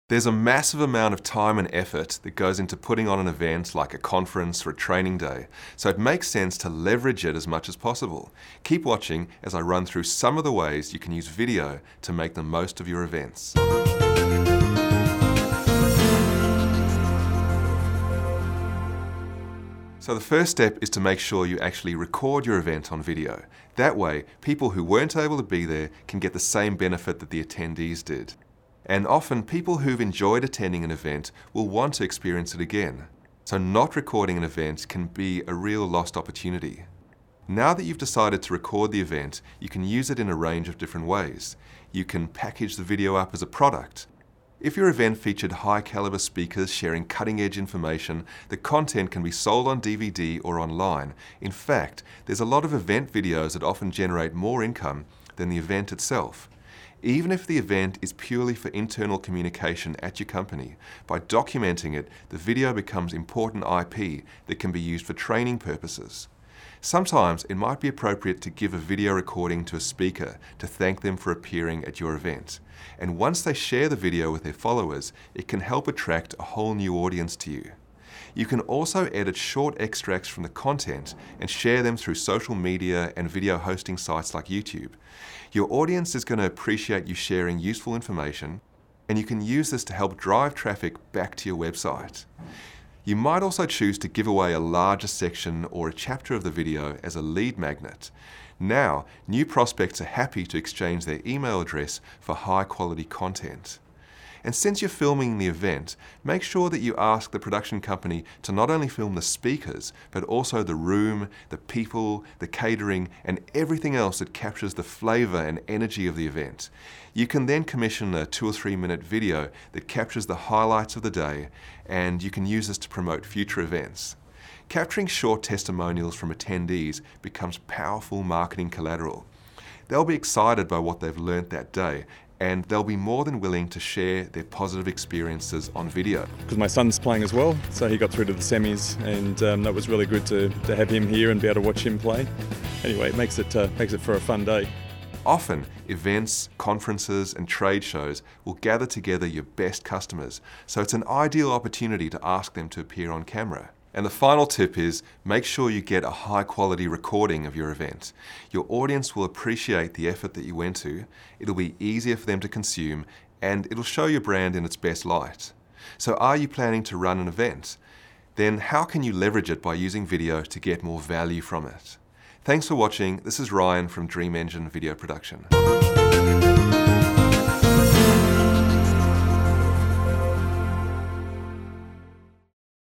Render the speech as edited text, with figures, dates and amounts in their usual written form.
There's a massive amount of time and effort that goes into putting on an event like a conference or a training day, so it makes sense to leverage it as much as possible. Keep watching as I run through some of the ways you can use video to make the most of your events. So the first step is to make sure you actually record your event on video. That way, people who weren't able to be there can get the same benefit that the attendees did. And often, people who've enjoyed attending an event will want to experience it again. So not recording an event can be a real lost opportunity. Now that you've decided to record the event, you can use it in a range of different ways. You can package the video up as a product. If your event featured high-caliber speakers sharing cutting-edge information, the content can be sold on DVD or online. In fact, there's a lot of event videos that often generate more income than the event itself. Even if the event is purely for internal communication at your company, by documenting it, the video becomes important IP that can be used for training purposes. Sometimes it might be appropriate to give a video recording to a speaker to thank them for appearing at your event. And once they share the video with their followers, it can help attract a whole new audience to you. You can also edit short extracts from the content and share them through social media and video hosting sites like YouTube. Your audience is going to appreciate you sharing useful information, and you can use this to help drive traffic back to your website. You might also choose to give away a larger section or a chapter of the video as a lead magnet. Now, new prospects are happy to exchange their email address for high-quality content. And since you're filming the event, make sure that you ask the production company to not only film the speakers, but also the room, the people, the catering, and everything else that captures the flavor and energy of the event. You can then commission a 2 or 3 minute video that captures the highlights of the day, and you can use this to promote future events. Capturing short testimonials from attendees becomes powerful marketing collateral. They'll be excited by what they've learned that day, and they'll be more than willing to share their positive experiences on video. Because my son's playing as well, so he got through to the semis, and that was really good to have him here and be able to watch him play. Anyway, it makes it for a fun day. Often, events, conferences, and trade shows will gather together your best customers, so it's an ideal opportunity to ask them to appear on camera. And the final tip is, make sure you get a high-quality recording of your event. Your audience will appreciate the effort that you went to, it'll be easier for them to consume, and it'll show your brand in its best light. So are you planning to run an event? Then how can you leverage it by using video to get more value from it? Thanks for watching. This is Ryan from Dream Engine Video Production.